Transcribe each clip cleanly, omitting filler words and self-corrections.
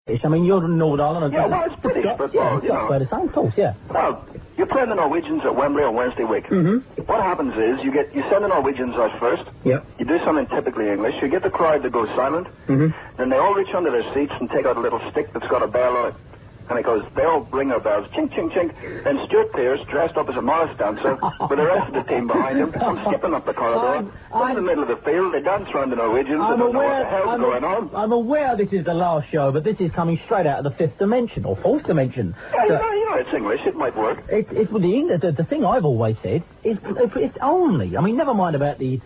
I mean, you're Northern Ireland. Yeah, well, it's British football, you know. Scots play the same, of course, yeah. Well, you're playing the Norwegians at Wembley on Wednesday week. Mm-hmm. What happens is you send the Norwegians out first. Yep. You do something typically English. You get the crowd to go silent. Mm-hmm. Then they all reach under their seats and take out a little stick that's got a bell on it. And it goes, they all ring their bells, chink, chink, chink. Then Stuart Pearce, dressed up as a Morris dancer, with the rest of the team behind him, comes skipping up the corridor. In the middle of the field, they dance around the Norwegians. They don't know what the hell's going on. I'm aware this is the last show, but this is coming straight out of the fifth dimension, or fourth dimension. Yeah, you know, it's English. It might work. It's the thing I've always said is it's only, I mean, never mind about the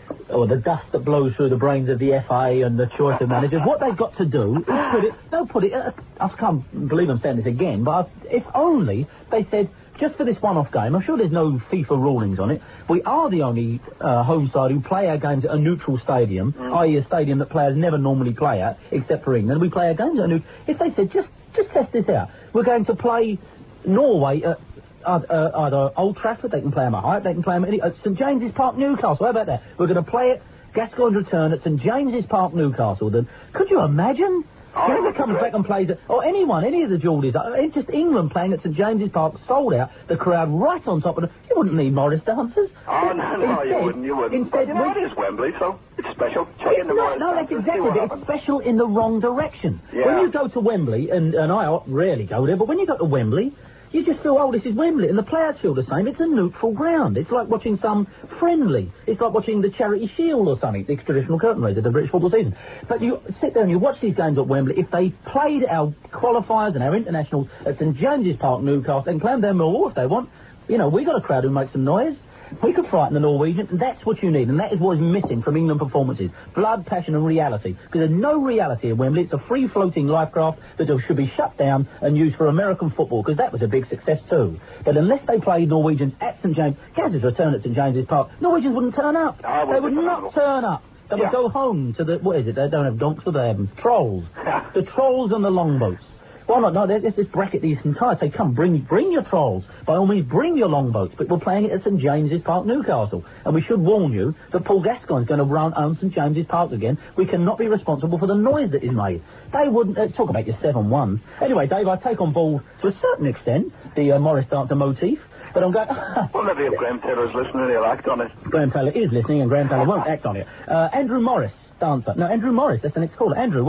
dust that blows through the brains of the FA and the choice of managers. What they've got to do is put it, I can't believe I'm saying this again, but if only they said, just for this one-off game, I'm sure there's no FIFA rulings on it, we are the only home side who play our games at a neutral stadium, i.e. a stadium that players never normally play at, except for England. We play our games at a neutral... If they said, just test this out, we're going to play Norway at either Old Trafford, they can play them at Highbury, they can play them at St James's Park, Newcastle. How about that? We're going to play it, Gascoigne's return at St James's Park, Newcastle. Then could you imagine? Whoever comes back and plays it, or anyone, any of the Geordies, just England playing at St James's Park, sold out, the crowd right on top of it. You wouldn't need Morris dancers. Oh, no, you wouldn't. Instead, you know, it is Wembley, so it's special. Check in the Morris no, that's exactly it. It's special in the wrong direction. Yeah. When you go to Wembley, and I rarely go there, but when you go to Wembley, you just feel, this is Wembley, and the players feel the same. It's a neutral ground. It's like watching some friendly. It's like watching the Charity Shield or something, the traditional curtain raiser of the British football season. But you sit there and you watch these games at Wembley. If they played our qualifiers and our internationals at St James's Park, Newcastle, and play them Millwall if they want, we got a crowd who makes some noise. We could frighten the Norwegians, and that's what you need, and that is what is missing from England performances. Blood, passion, and reality. Because there's no reality at Wembley. It's a free-floating life craft that should be shut down and used for American football, because that was a big success too. But unless they played Norwegians at St James, Gaz's return at St James's Park, Norwegians wouldn't turn up. They would not turn up. They would go home to what is it? They don't have donks, but they have trolls. The trolls and the longboats. Why not? No, let's just bracket these entire. Say, come, bring your trolls. By all means, bring your longboats. But we're playing it at St James's Park, Newcastle. And we should warn you that Paul Gascoigne's going to own St James's Park again. We cannot be responsible for the noise that is made. They wouldn't... talk about your 7-1. Anyway, Dave, I take on board, to a certain extent, the Morris dancer motif. But I'm going... well, maybe if Graham Taylor's listening, he'll act on it. Graham Taylor is listening, and Graham Taylor won't act on it. Andrew Morris, dancer. No, Andrew Morris, that's the next caller. Andrew...